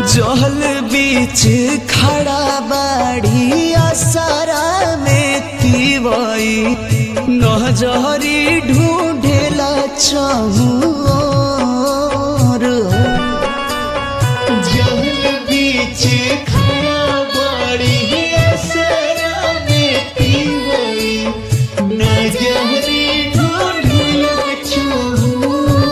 जल बीच खड़ा बाड़ी असरा में तिवई नजरी ढूंढेला चहुर। जल बीच खड़ा बाड़ी असरा में तिवई नजरी ढूंढेला चहुर।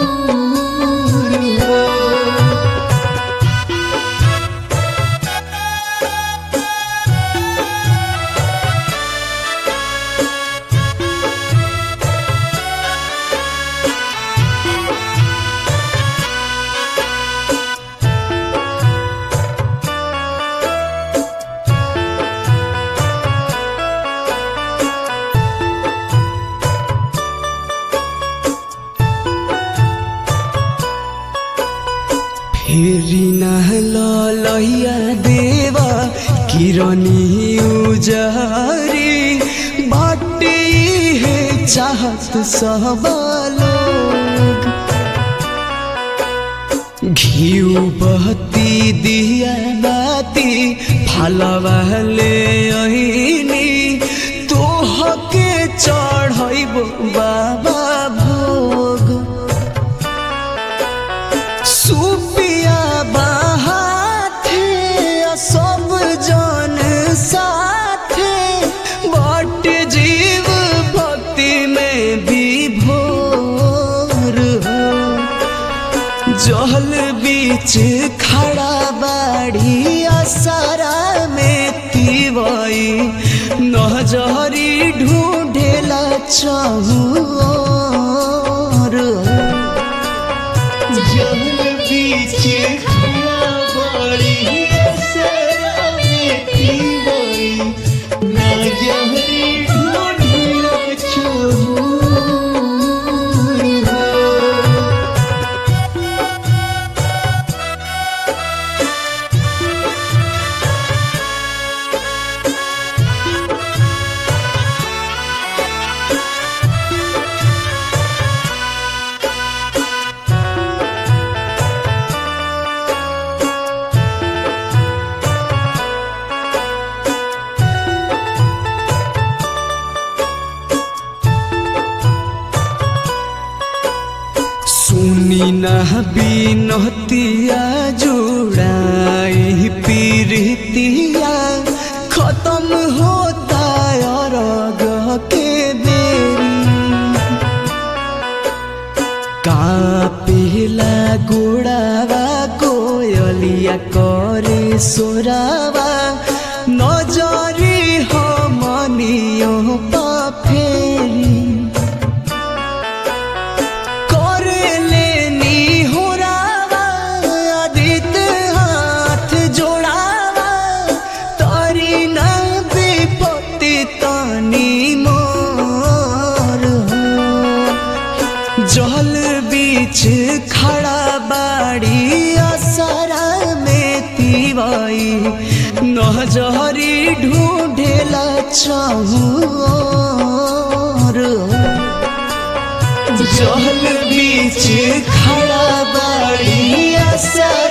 फेरि नहलैया देवा किरनी उजारी बाटे है चाहत सब लोग। घिउ बहती दिया बाती फलवा ले अहिनी तोहके चढ़ैबो बाबा भोग। सुपिया बाहाथे सब जन साथे बट जीव भक्ति में विभोर हो। जल बीच खड़ा बाड़ी असरा में तिवई नजरी ढूंढेला चहुर। जल बीच खड़ा बाड़ी असरा में तिवई नजरी ढूंढेला चहुर। सुनी न बिनतिया जुड़ाई पीरितिया खत्म होता अरग के बेरी। कापेला गोड़ावा कोयलिया करे सोरावा नजरी हमनियो पा फेरी। जल बीच खड़ा बाड़ी असरा में तिवई नजरी ढूंढेला चहुर। जल बीच खड़ा बाड़ी असरा